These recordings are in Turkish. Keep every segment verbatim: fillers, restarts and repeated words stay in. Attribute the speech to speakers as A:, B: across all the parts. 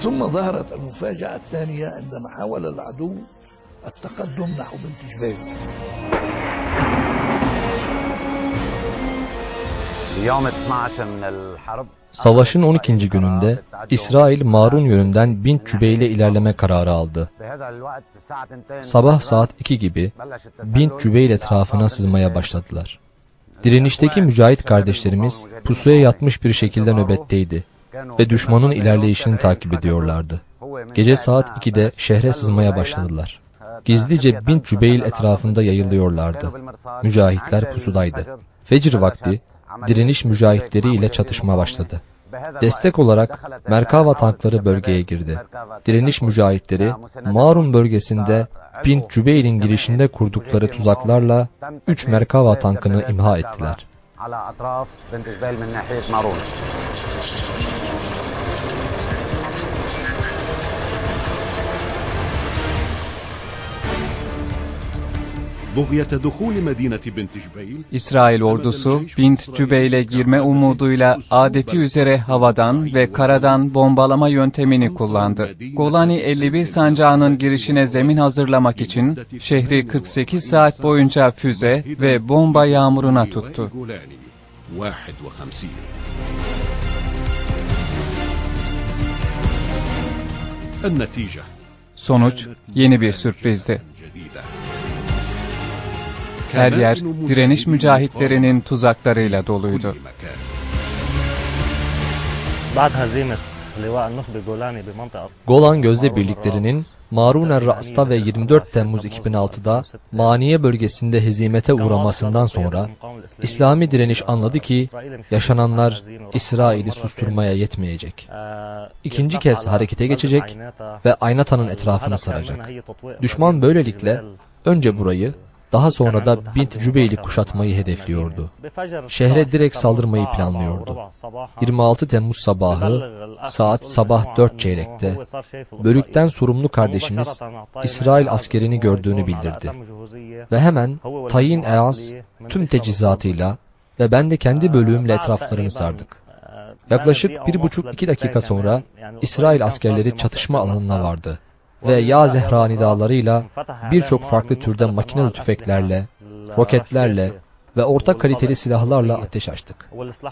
A: ثم ظهرت المفاجأة الثانية عندما حاول العدو التقدم نحو بنت جبيل.
B: Savaşın on ikinci gününde İsrail Marun yönünden Bint Cübeyl'e ilerleme kararı aldı. Sabah saat iki gibi Bint Cübeyl etrafına sızmaya başladılar. Direnişteki mücahit kardeşlerimiz pusuya yatmış bir şekilde nöbetteydi ve düşmanın ilerleyişini takip ediyorlardı. Gece saat ikide şehre sızmaya başladılar. Gizlice Bint Cübeyl etrafında yayılıyorlardı. Mücahitler pusudaydı. Fecr vakti direniş mücahitleri ile çatışma başladı. Destek olarak Merkava tankları bölgeye girdi. Direniş mücahitleri Marun bölgesinde Bint Cübeyl'in girişinde kurdukları tuzaklarla üç Merkava tankını imha ettiler.
C: İsrail ordusu Bint Cübeyl'e girme umuduyla adeti üzere havadan ve karadan bombalama yöntemini kullandı. Golani elli bir sancağının girişine zemin hazırlamak için şehri kırk sekiz saat boyunca füze ve bomba yağmuruna tuttu. Sonuç yeni bir sürprizdi. Her yer direniş mücahitlerinin tuzaklarıyla doluydu.
B: Golan Gözde birliklerinin Marun er-Ra's'ta ve yirmi dört Temmuz iki bin altıda Maniye bölgesinde hezimete uğramasından sonra İslami direniş anladı ki yaşananlar İsrail'i susturmaya yetmeyecek. İkinci kez harekete geçecek ve Aynata'nın etrafını saracak. Düşman böylelikle önce burayı, daha sonra da Bint Cübeyl'i kuşatmayı hedefliyordu. Şehre direkt saldırmayı planlıyordu. yirmi altı Temmuz sabahı saat sabah dört çeyrekte bölükten sorumlu kardeşimiz İsrail askerini gördüğünü bildirdi. Ve hemen Tayin Eaz tüm teçhizatıyla ve ben de kendi bölüğümle etraflarını sardık. Yaklaşık bir buçuk iki dakika sonra İsrail askerleri çatışma alanına vardı. Ve Ya Zehra nidalarıyla birçok farklı türde makinalı tüfeklerle, roketlerle ve orta kaliteli silahlarla ateş açtık.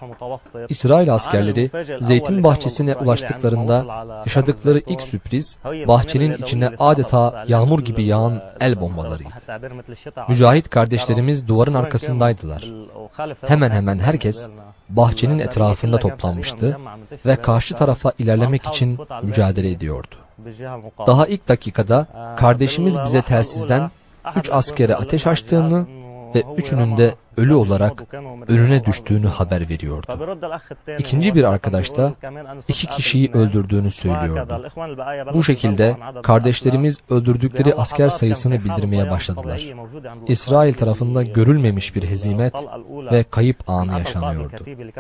B: İsrail askerleri zeytin bahçesine ulaştıklarında yaşadıkları ilk sürpriz, bahçenin içine adeta yağmur gibi yağan el bombalarıydı. Mücahit kardeşlerimiz duvarın arkasındaydılar. Hemen hemen herkes bahçenin etrafında toplanmıştı ve karşı tarafa ilerlemek için mücadele ediyordu. Daha ilk dakikada kardeşimiz bize telsizden üç askere ateş açtığını ve üçünün de ölü olarak önüne düştüğünü haber veriyordu. İkinci bir arkadaş da iki kişiyi öldürdüğünü söylüyordu. Bu şekilde kardeşlerimiz öldürdükleri asker sayısını bildirmeye başladılar. İsrail tarafında görülmemiş bir hezimet ve kayıp anı yaşanıyordu.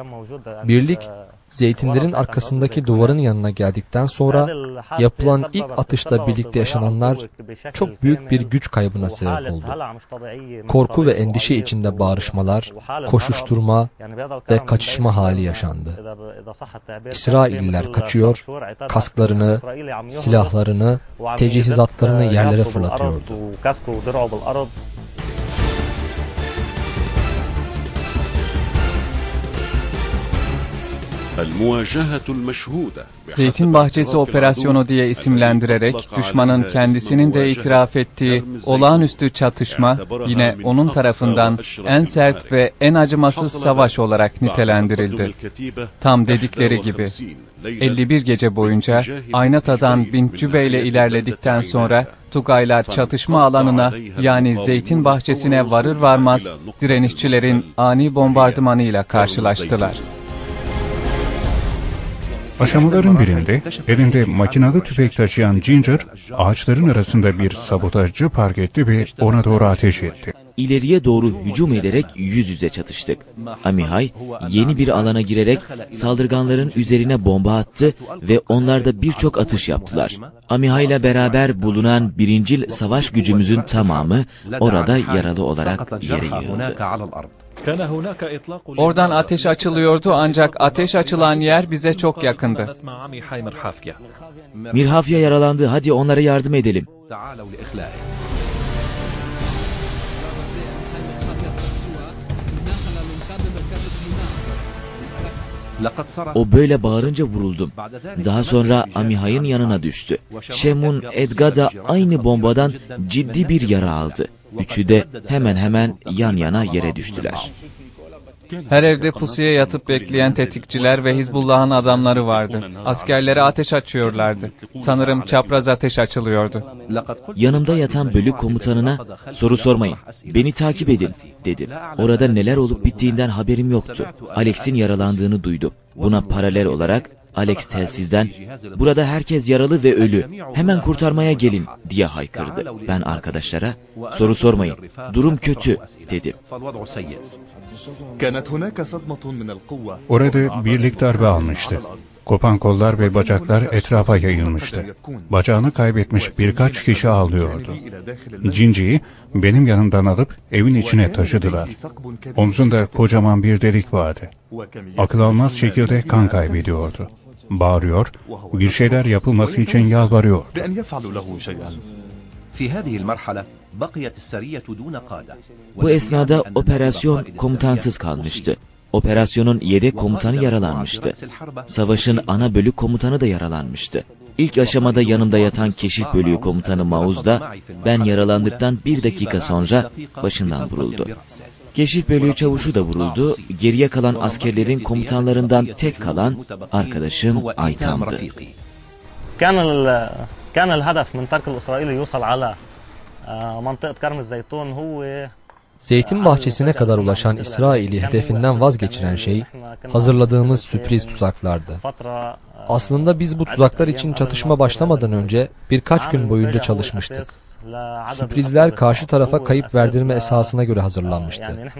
B: Birlik, zeytinlerin arkasındaki duvarın yanına geldikten sonra yapılan ilk atışla birlikte yaşananlar çok büyük bir güç kaybına sebep oldu. Korku ve endişe içinde bağırışmalar, koşuşturma ve kaçışma hali yaşandı. İsrailliler kaçıyor, kasklarını, silahlarını, teçhizatlarını yerlere fırlatıyordu.
C: Zeytin Bahçesi Operasyonu diye isimlendirerek düşmanın kendisinin de itiraf ettiği olağanüstü çatışma yine onun tarafından en sert ve en acımasız savaş olarak nitelendirildi. Tam dedikleri gibi elli bir gece boyunca Aynata'dan Bint Cübeyl'e ilerledikten sonra Tugaylar çatışma alanına yani Zeytin Bahçesi'ne varır varmaz direnişçilerin ani bombardımanıyla karşılaştılar.
D: Aşamaların birinde elinde makinalı tüfek taşıyan Ginger, ağaçların arasında bir sabotajcı fark etti ve ona doğru ateş etti.
E: İleriye doğru hücum ederek yüz yüze çatıştık. Amihay yeni bir alana girerek saldırganların üzerine bomba attı ve onlar da birçok atış yaptılar. Amihay ile beraber bulunan birincil savaş gücümüzün tamamı orada yaralı olarak yere yığıldı.
C: Oradan ateş açılıyordu ancak ateş açılan yer bize çok yakındı.
E: Mirhafya yaralandı, hadi onlara yardım edelim. O böyle bağırınca vuruldum. Daha sonra Amihay'ın yanına düştü. Şemun, Edga da aynı bombadan ciddi bir yara aldı. Üçü de hemen hemen yan yana yere düştüler.
C: Her evde pusuya yatıp bekleyen tetikçiler ve Hizbullah'ın adamları vardı. Askerlere ateş açıyorlardı. Sanırım çapraz ateş açılıyordu.
E: Yanımda yatan bölük komutanına soru sormayın, beni takip edin dedim. Orada neler olup bittiğinden haberim yoktu. Alex'in yaralandığını duydum. Buna paralel olarak Alex telsizden "Burada herkes yaralı ve ölü, hemen kurtarmaya gelin" diye haykırdı. Ben arkadaşlara "Soru sormayın, durum kötü" dedim.
D: Orada birlik darbe almıştı. Kopan kollar ve bacaklar etrafa yayılmıştı. Bacağını kaybetmiş birkaç kişi ağlıyordu. Cinci'yi benim yanımdan alıp evin içine taşıdılar. Omzunda kocaman bir delik vardı. Akıl almaz şekilde kan kaybediyordu. Bağırıyor, bir şeyler yapılması için yalvarıyordu.
E: Bu esnada operasyon komutansız kalmıştı. Operasyonun yedek komutanı yaralanmıştı. Savaşın ana bölük komutanı da yaralanmıştı. İlk aşamada yanımda yatan keşif bölüğü komutanı Mauz da ben yaralandıktan bir dakika sonra başından vuruldu. Keşif bölüğü çavuşu da vuruldu. Geriye kalan askerlerin komutanlarından tek kalan arkadaşım Aytam'dı.
F: كان الهدف من ترك الإسرائيلي يوصل على منطقة كرم الزيتون هو
B: Zeytin bahçesine kadar ulaşan İsrail'i hedefinden vazgeçiren şey hazırladığımız sürpriz tuzaklardı. Aslında biz bu tuzaklar için çatışma başlamadan önce birkaç gün boyunca çalışmıştık. Sürprizler karşı tarafa kayıp verdirme esasına göre hazırlanmıştı.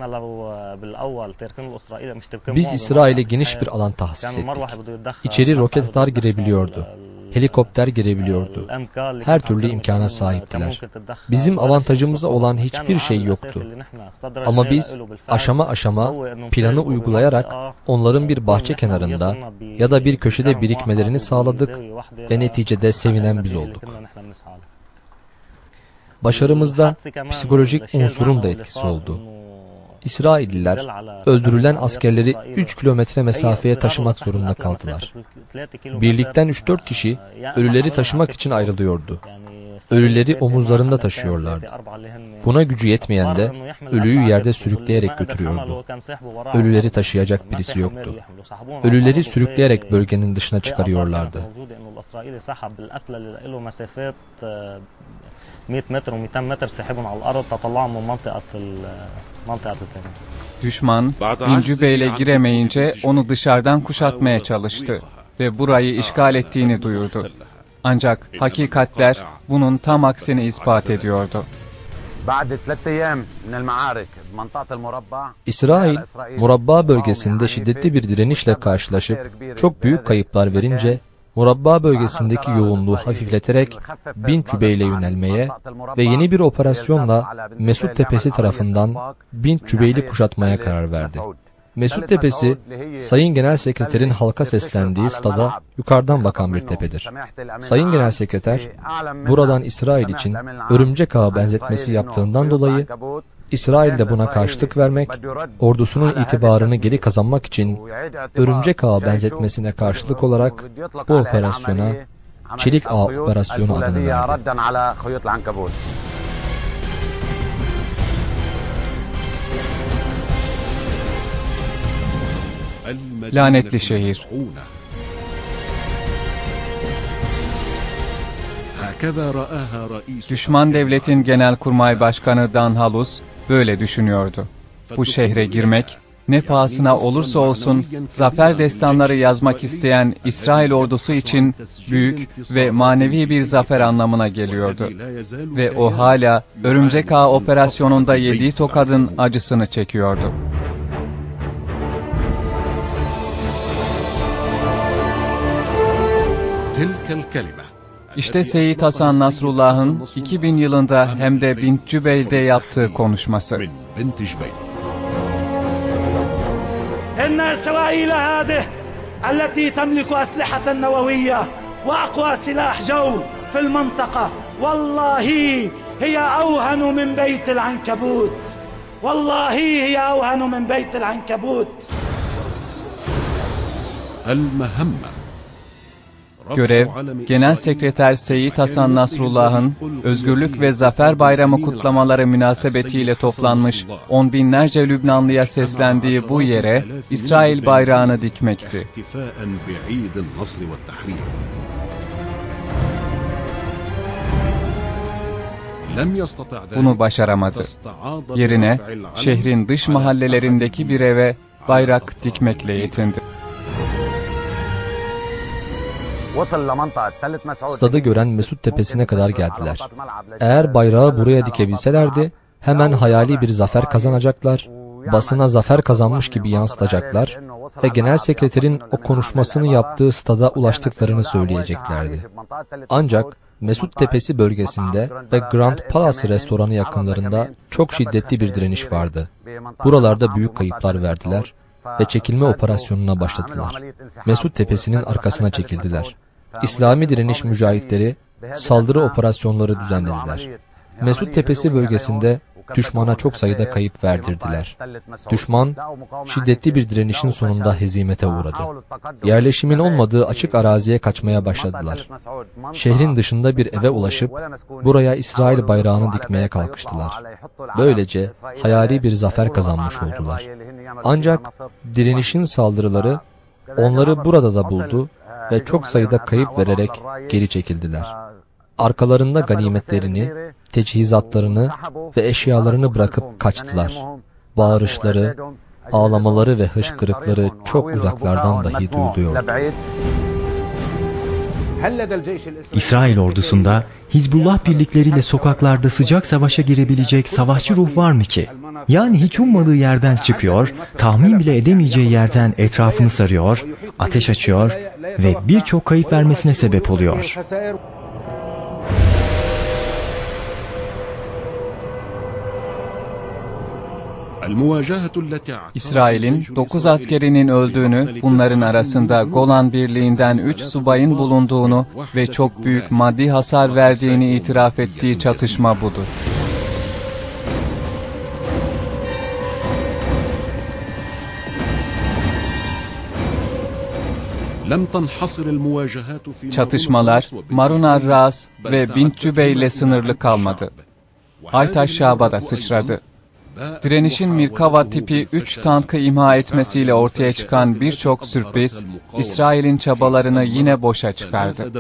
B: Biz İsrail'e geniş bir alan tahsis ettik. İçeri roket atar girebiliyordu. Helikopter girebiliyordu. Her türlü imkana sahiptiler. Bizim avantajımıza olan hiçbir şey yoktu. Ama biz aşama aşama planı uygulayarak onların bir bahçe kenarında ya da bir köşede birikmelerini sağladık ve neticede sevinen biz olduk. Başarımızda psikolojik unsurun da etkisi oldu. İsrailliler öldürülen askerleri üç kilometre mesafeye taşımak zorunda kaldılar. Birlikten üç dört kişi ölüleri taşımak için ayrılıyordu. Ölüleri omuzlarında taşıyorlardı. Buna gücü yetmeyen de ölüyü yerde sürükleyerek götürüyordu. Ölüleri taşıyacak birisi yoktu. Ölüleri sürükleyerek bölgenin dışına çıkarıyorlardı.
C: Düşman Bin Cübeyl'e giremeyince onu dışarıdan kuşatmaya çalıştı ve burayı işgal ettiğini duyurdu. Ancak hakikatler bunun tam aksini ispat ediyordu.
B: İsrail, Murabba bölgesinde şiddetli bir direnişle karşılaşıp çok büyük kayıplar verince, Murabba bölgesindeki yoğunluğu hafifleterek Bin Cübeyl'e yönelmeye ve yeni bir operasyonla Mesut Tepesi tarafından Bin Cübeyl'i kuşatmaya karar verdi. Mesut Tepesi, Sayın Genel Sekreter'in halka seslendiği stada yukarıdan bakan bir tepedir. Sayın Genel Sekreter, buradan İsrail için örümcek ağı benzetmesi yaptığından dolayı, İsrail de buna karşılık vermek, ordusunun itibarını geri kazanmak için örümcek ağı benzetmesine karşılık olarak bu operasyona Çelik Ağı Operasyonu adını verdi.
C: Lanetli şehir. Düşman devletin Genelkurmay Başkanı Dan Halus böyle düşünüyordu. Bu şehre girmek, ne pahasına olursa olsun zafer destanları yazmak isteyen İsrail ordusu için büyük ve manevi bir zafer anlamına geliyordu. Ve o hala Örümcek Ağı operasyonunda yediği tokadın acısını çekiyordu. İşte Seyyid Hasan Nasrullah'ın iki bin yılında hem de Bint Cübeyl'de yaptığı konuşması.
G: إن إسرائيل هذه التي تملك أسلحة نووية وأقوى سلاح جو في المنطقة والله هي أوهن من بيت العنكبوت والله هي أوهن من بيت العنكبوت.
H: المهمة
C: Görev, Genel Sekreter Seyyid Hasan Nasrullah'ın Özgürlük ve Zafer Bayramı kutlamaları münasebetiyle toplanmış on binlerce Lübnanlıya seslendiği bu yere İsrail bayrağını dikmekti. Bunu başaramadı. Yerine şehrin dış mahallelerindeki bir eve bayrak dikmekle yetindi.
B: Stadı gören Mesut Tepesi'ne kadar geldiler. Eğer bayrağı buraya dikebilselerdi, hemen hayali bir zafer kazanacaklar, basına zafer kazanmış gibi yansıtacaklar ve genel sekreterin o konuşmasını yaptığı stada ulaştıklarını söyleyeceklerdi. Ancak Mesut Tepesi bölgesinde ve Grand Palace restoranı yakınlarında çok şiddetli bir direniş vardı. Buralarda büyük kayıplar verdiler ve çekilme operasyonuna başladılar. Mesut Tepesi'nin arkasına çekildiler. İslami direniş mücahitleri saldırı operasyonları düzenlediler. Mesut Tepesi bölgesinde düşmana çok sayıda kayıp verdirdiler. Düşman şiddetli bir direnişin sonunda hezimete uğradı. Yerleşimin olmadığı açık araziye kaçmaya başladılar. Şehrin dışında bir eve ulaşıp buraya İsrail bayrağını dikmeye kalkıştılar. Böylece hayali bir zafer kazanmış oldular. Ancak direnişin saldırıları onları burada da buldu ve çok sayıda kayıp vererek geri çekildiler. Arkalarında ganimetlerini, teçhizatlarını ve eşyalarını bırakıp kaçtılar. Bağırışları, ağlamaları ve hışkırıkları çok uzaklardan dahi duyuluyor.
I: İsrail ordusunda Hizbullah birlikleriyle sokaklarda sıcak savaşa girebilecek savaşçı ruh var mı ki? Yani hiç ummadığı yerden çıkıyor, tahmin bile edemeyeceği yerden etrafını sarıyor, ateş açıyor ve birçok kayıp vermesine sebep oluyor.
C: İsrail'in dokuz askerinin öldüğünü, bunların arasında Golan Birliği'nden üç subayın bulunduğunu ve çok büyük maddi hasar verdiğini itiraf ettiği çatışma budur. Çatışmalar Marun ar-Ras ve Bint Cübey ile sınırlı kalmadı. Aytaş Şab'a da sıçradı. Direnişin Mirkava tipi üç tankı imha etmesiyle ortaya çıkan birçok sürpriz, İsrail'in çabalarını yine boşa çıkardı.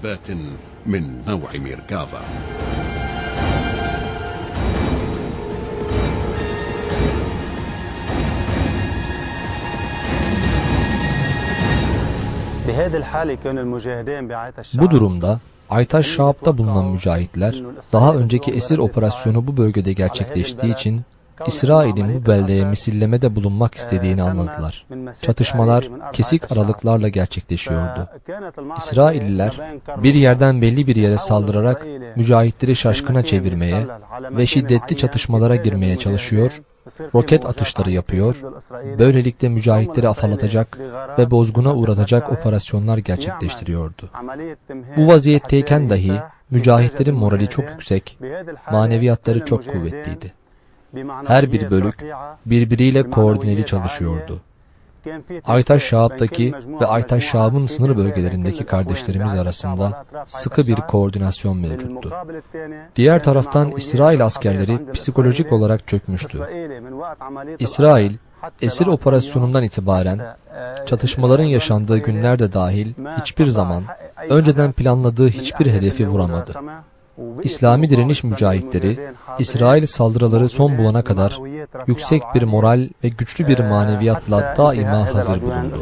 B: Bu durumda Aytaş Şaab'da bulunan mücahitler, daha önceki esir operasyonu bu bölgede gerçekleştiği için İsrail'in bu beldeye misillemede bulunmak istediğini anladılar. Çatışmalar kesik aralıklarla gerçekleşiyordu. İsrailliler bir yerden belli bir yere saldırarak mücahitleri şaşkına çevirmeye ve şiddetli çatışmalara girmeye çalışıyor, roket atışları yapıyor, böylelikle mücahitleri afalatacak ve bozguna uğratacak operasyonlar gerçekleştiriyordu. Bu vaziyetteyken dahi mücahitlerin morali çok yüksek, maneviyatları çok kuvvetliydi. Her bir bölük birbiriyle koordineli çalışıyordu. Aytaş Şaab'daki ve Aytaş Şaab'ın sınır bölgelerindeki kardeşlerimiz arasında sıkı bir koordinasyon mevcuttu. Diğer taraftan İsrail askerleri psikolojik olarak çökmüştü. İsrail, esir operasyonundan itibaren çatışmaların yaşandığı günlerde dahil hiçbir zaman önceden planladığı hiçbir hedefi vuramadı. İslami direniş mücahitleri, İsrail saldırıları son bulana kadar yüksek bir moral ve güçlü bir maneviyatla daima hazır bulundu.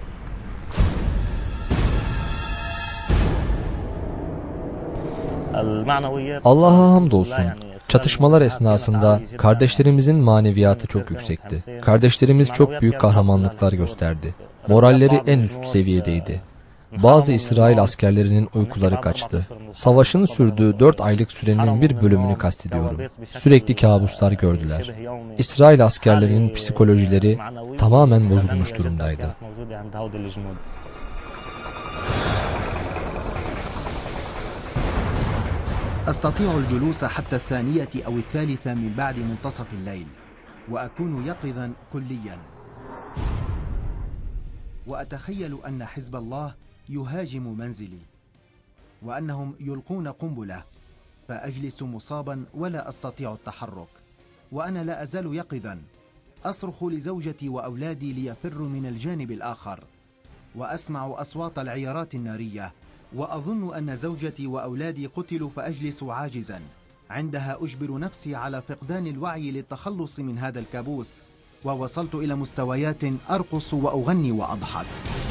B: Allah'a hamdolsun, çatışmalar esnasında kardeşlerimizin maneviyatı çok yüksekti. Kardeşlerimiz çok büyük kahramanlıklar gösterdi. Moralleri en üst seviyedeydi. Bazı İsrail askerlerinin uykuları kaçtı. Savaşın sürdüğü dört aylık sürenin bir bölümünü kastediyorum. Sürekli kabuslar gördüler. İsrail askerlerinin psikolojileri tamamen bozulmuş durumdaydı.
H: أستطيع الجلوس حتى الثانية أو الثالثة من بعد منتصف الليل وأكون يقظا كليا وأتخيل أن حزب الله يهاجم منزلي وأنهم يلقون قنبلة فأجلس مصابا ولا أستطيع التحرك وأنا لا أزال يقظا أصرخ لزوجتي وأولادي ليفروا من الجانب الآخر وأسمع أصوات العيارات النارية وأظن أن زوجتي وأولادي قتلوا فأجلس عاجزا عندها أجبر نفسي على فقدان الوعي للتخلص من هذا الكابوس ووصلت إلى مستويات أرقص وأغني وأضحك.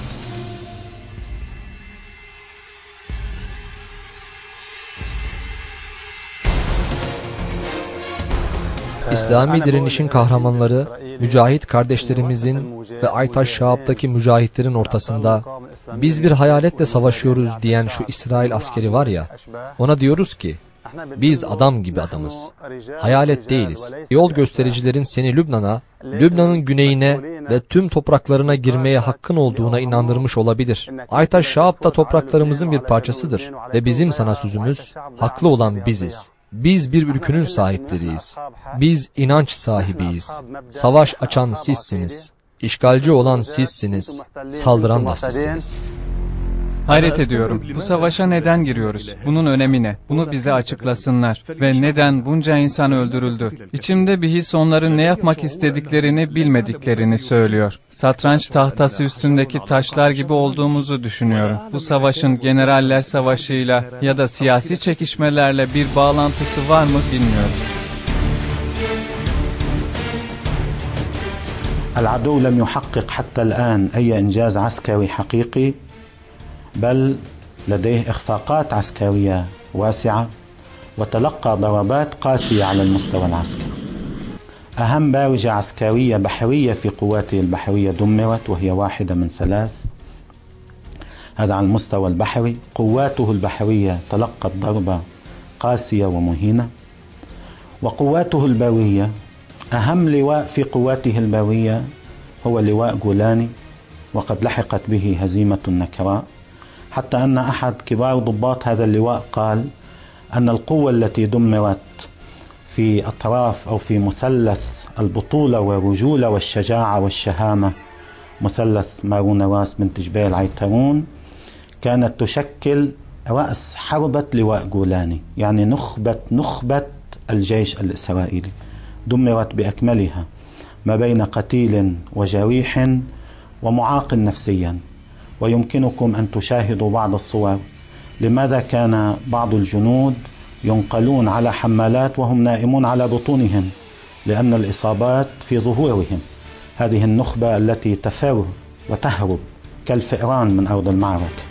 B: İslami direnişin kahramanları, mücahit kardeşlerimizin ve Aytaş Şahab'daki mücahitlerin ortasında biz bir hayaletle savaşıyoruz diyen şu İsrail askeri var ya, ona diyoruz ki biz adam gibi adamız, hayalet değiliz. Yol göstericilerin seni Lübnan'a, Lübnan'ın güneyine ve tüm topraklarına girmeye hakkın olduğuna inandırmış olabilir. Aytaş Şahab da topraklarımızın bir parçasıdır ve bizim sana sözümüz, haklı olan biziz. Biz bir ülkünün sahipleriyiz. Biz inanç sahibiyiz. Savaş açan sizsiniz. İşgalci olan sizsiniz. Saldıran da sizsiniz.
C: Hayret ediyorum. Bu savaşa neden giriyoruz? Bunun önemi ne? Bunu bize açıklasınlar. Ve neden bunca insan öldürüldü? İçimde bir his onların ne yapmak istediklerini bilmediklerini söylüyor. Satranç tahtası üstündeki taşlar gibi olduğumuzu düşünüyorum. Bu savaşın generaller savaşıyla ya da siyasi çekişmelerle bir bağlantısı var mı bilmiyorum.
J: العدو لم يحقق حتى الآن أي إنجاز عسكري حقيقي بل لديه إخفاقات عسكرية واسعة وتلقى ضربات قاسية على المستوى العسكري. أهم بارجة عسكرية بحرية في قواته البحرية دمرت وهي واحدة من ثلاث. هذا على المستوى البحري. قواته البحرية تلقت ضربة قاسية ومهينة. وقواته البرية أهم لواء في قواته البرية هو لواء جولاني وقد لحقت به هزيمة نكراء حتى أن أحد كبار ضباط هذا اللواء قال أن القوة التي دمرت في أطراف أو في مثلث البطولة والرجولة والشجاعة والشهامة مثلث مارون راس بنت جبيل عيترون كانت تشكل رأس حربة لواء جولاني يعني نخبة نخبة الجيش الإسرائيلي دمرت بأكملها ما بين قتيل وجريح ومعاق نفسيا. ويمكنكم أن تشاهدوا بعض الصور لماذا كان بعض الجنود ينقلون على حمالات وهم نائمون على بطونهم لأن الإصابات في ظهورهم. هذه النخبة التي تفر وتهرب كالفئران من أرض المعركة.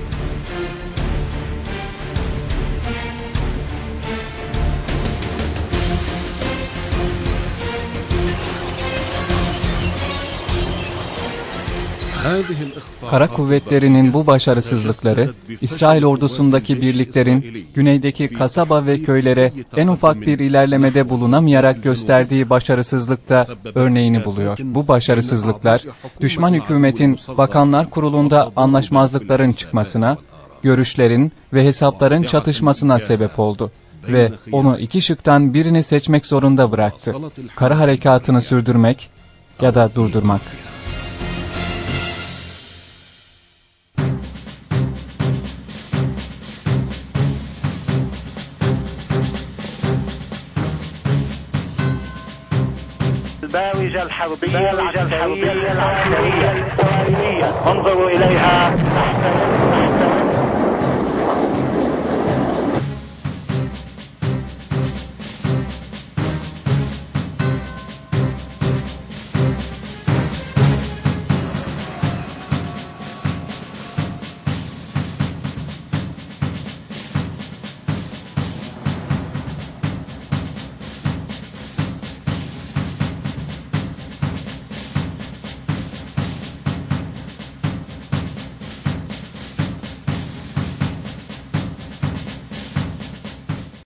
C: Kara kuvvetlerinin bu başarısızlıkları, İsrail ordusundaki birliklerin güneydeki kasaba ve köylere en ufak bir ilerlemede bulunamayarak gösterdiği başarısızlıkta örneğini buluyor. Bu başarısızlıklar, düşman hükümetin Bakanlar Kurulu'nda anlaşmazlıkların çıkmasına, görüşlerin ve hesapların çatışmasına sebep oldu ve onu iki şıktan birini seçmek zorunda bıraktı. Kara harekatını sürdürmek ya da durdurmak.
G: الباوجة الحربية العسكرية العسكرية انظروا إليها.